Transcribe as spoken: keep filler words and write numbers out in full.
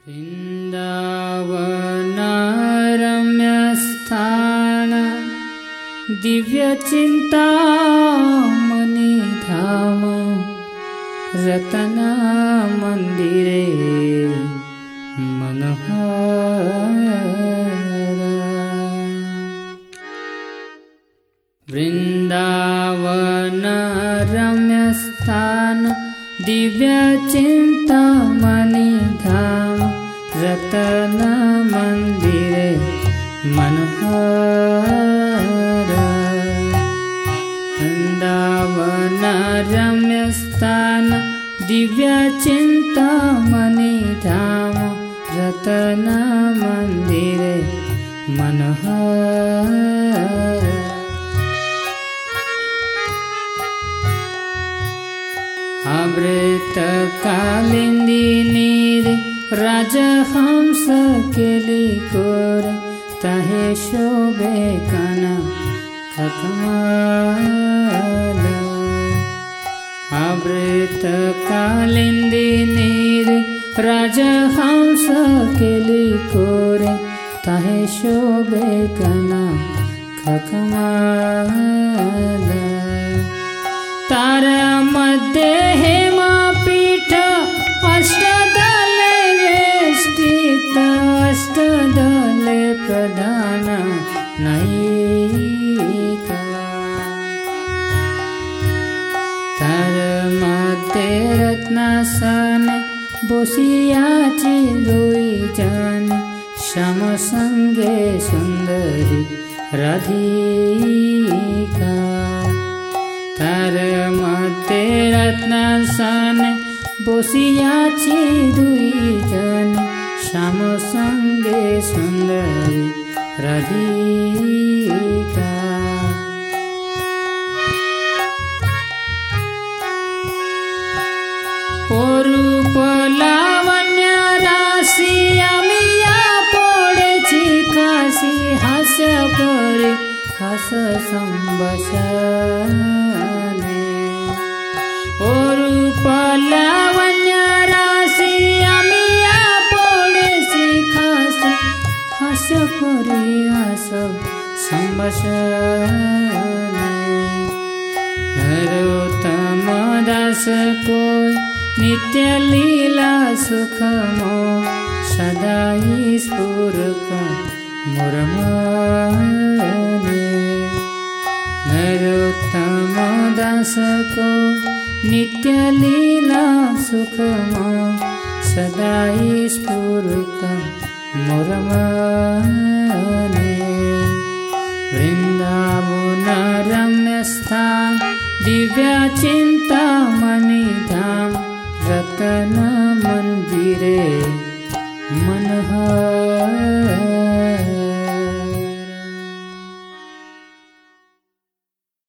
वृन्दावनरम्यस्थान दिव्यचिन्तामणिधाम रत्नमन्दिरे मनोहर। वृन्दावनरम्यस्थान दिव्यचिन्तामणिधाम रत्नमन्दिरे मनोहर। वृन्दावनरम्यस्थान दिव्यचिन्तामणिधाम रत्नमन्दिरे मनोहर। आवृतकालिन्दिनीरे राजहंस केलिकोरे ताहे शोभे कनककमल। आवृतकालिन्दिनीरे राजहंस केलिकोरे ताहे शोभे कनककमल। तार मध्ये हेमपीठ अष्टदले वेष्टित अष्टदले प्रधान नायिका। तार मध्ये रत्नासन बसियाची दुईजन श्यामसंगे सुंदरी राधिका। तार मध्ये रत्नासन बसियाची दुईजन श्यामसंगे सुंदरी राधिका। অরূপ লাবণ্য রাশি আমিয়া পড়েছি কাশি হাস্য করে হাস সম্বসনে। অরূপ লাবণ্য রাশি আমিয়া পড়েছি কাশি হাস্য করে হাস সম্বসনে। नरोत्तम दास को नित्य लीला सुखमो सदा स्फुरक मोर मने। नरोत्तम दास को नित्य लीला सुखमो सदा स्फुरक मोर मने। वृंदावन रम्यस्थान दिव्यचिन्तामणिधाम रत्नमन्दिरे मनोहर।